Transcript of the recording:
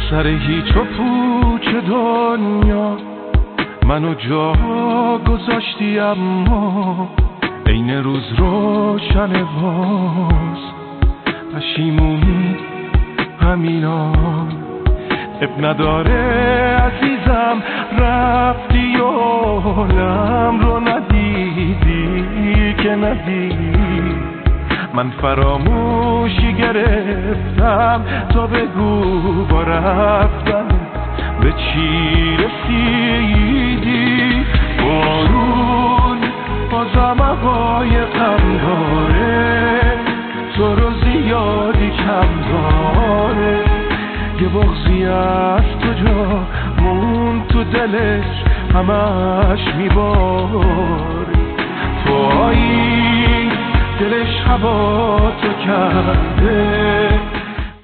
سر هیچ و پوچ دنیا منو جا گذاشتی، اما این روز روشن باز پشیمونی همینا. اب نداره عزیزم رفتی و حالم رو ندیدی که ندیدی. من فراموشی گرفتم تا بگو با رفتن به چی رسیدی. بارون بازم هوای غم داره، تو رو زیادی کم داره. یه بغضی از تو جا مون تو دلش همش میباره. تویی دلش هوا تو کرده،